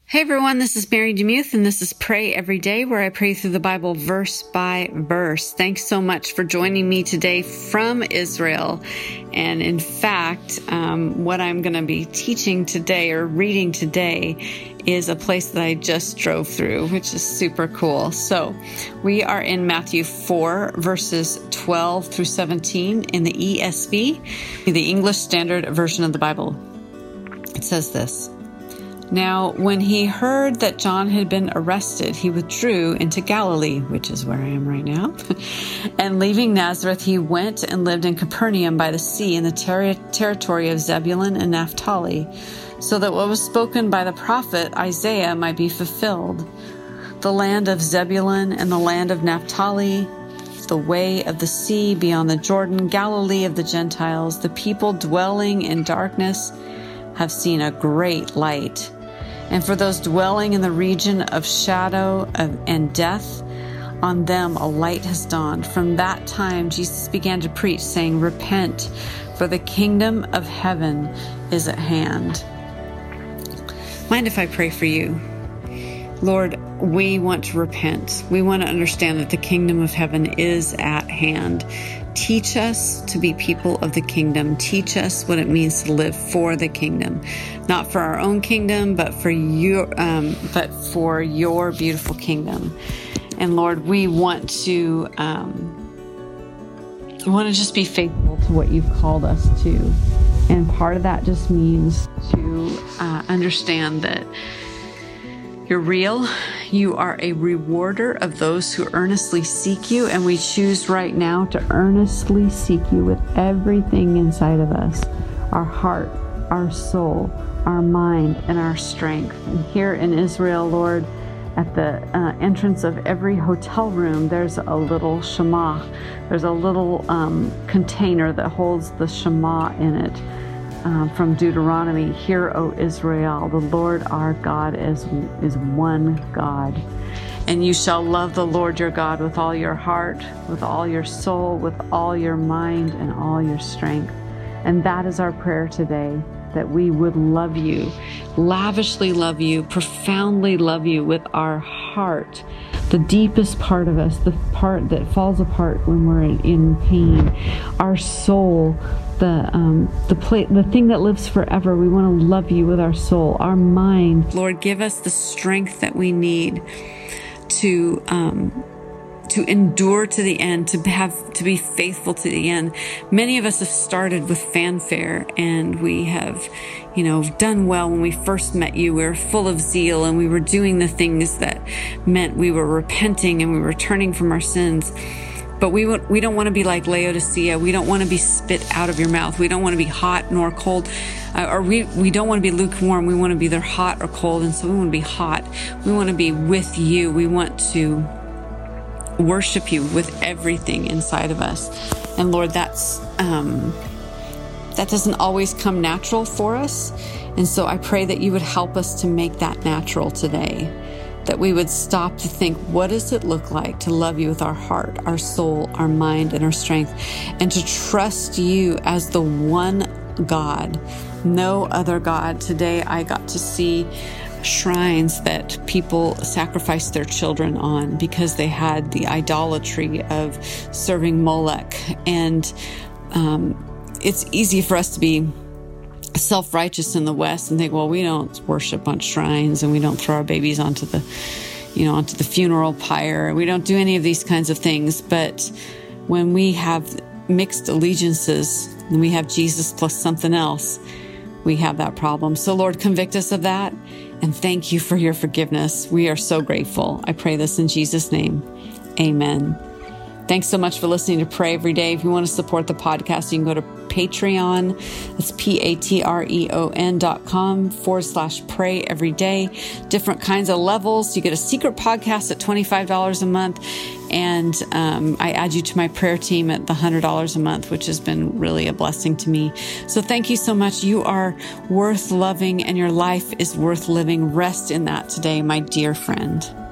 Hey everyone, this is Mary DeMuth, and this is Pray Every Day, where I pray through the Bible verse by verse. Thanks so much for joining me today from Israel. And in fact, what I'm going to be teaching today or reading today is a place that I just drove through, which is super cool. So we are in Matthew 4, verses 12 through 17 in the ESV, the English Standard Version of the Bible. It says this. Now, when he heard that John had been arrested, he withdrew into Galilee, which is where I am right now. And leaving Nazareth, he went and lived in Capernaum by the sea in the territory of Zebulun and Naphtali, so that what was spoken by the prophet Isaiah might be fulfilled. The land of Zebulun and the land of Naphtali, the way of the sea beyond the Jordan, Galilee of the Gentiles, the people dwelling in darkness have seen a great light. And for those dwelling in the region of shadow and death, on them a light has dawned. From that time, Jesus began to preach, saying, "Repent, for the kingdom of heaven is at hand." Mind if I pray for you? Lord, we want to repent. We want to understand that the kingdom of heaven is at hand. Teach us to be people of the kingdom. Teach us what it means to live for the kingdom, not for our own kingdom, but for your beautiful kingdom. And Lord, we want to just be faithful to what you've called us to. And part of that just means to understand that you're real. You are a rewarder of those who earnestly seek you, and we choose right now to earnestly seek you with everything inside of us, our heart, our soul, our mind, and our strength. And here in Israel, Lord, at the entrance of every hotel room, there's a little Shema. There's a little container that holds the Shema in it. From Deuteronomy, "Hear, O Israel, the Lord our God is one God. And you shall love the Lord your God with all your heart, with all your soul, with all your mind, and all your strength." And that is our prayer today, that we would love you, lavishly love you, profoundly love you with our heart, the deepest part of us, the part that falls apart when we're in pain, our soul, the thing that lives forever. We want to love you with our soul, our mind. Lord, give us the strength that we need to endure to the end, to be faithful to the end. Many of us have started with fanfare, and we have, done well when we first met you. We were full of zeal, and we were doing the things that meant we were repenting and we were turning from our sins. But we don't want to be like Laodicea. We don't want to be spit out of your mouth. We don't want to be hot nor cold, or we don't want to be lukewarm. We want to be either hot or cold, and so we want to be hot. We want to be with you. We want to worship you with everything inside of us. And Lord, that doesn't always come natural for us. And so I pray that you would help us to make that natural today. That we would stop to think, what does it look like to love you with our heart, our soul, our mind, and our strength, and to trust you as the one God, no other God. Today I got to see shrines that people sacrificed their children on because they had the idolatry of serving Molech. And it's easy for us to be self-righteous in the West and think, well, we don't worship on shrines, and we don't throw our babies onto the funeral pyre. We don't do any of these kinds of things. But when we have mixed allegiances and we have Jesus plus something else, we have that problem. So Lord, convict us of that, and thank you for your forgiveness. We are so grateful. I pray this in Jesus' name. Amen. Thanks so much for listening to Pray Every Day. If you want to support the podcast, you can go to Patreon. That's patreon.com/pray every day. Different kinds of levels. You get a secret podcast at $25 a month. And I add you to my prayer team at the $100 a month, which has been really a blessing to me. So thank you so much. You are worth loving, and your life is worth living. Rest in that today, my dear friend.